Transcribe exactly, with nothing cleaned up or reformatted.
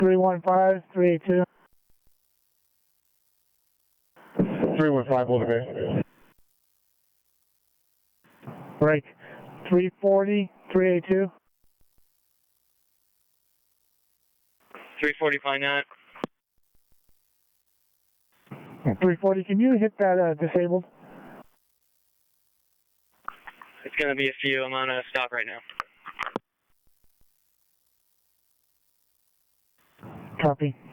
three one five, three eight two. three one five, hold it. Break. three forty, three eight two. three forty, find that. three forty, can you hit that uh, disabled? It's going to be a few. I'm on a stop right now. Copy.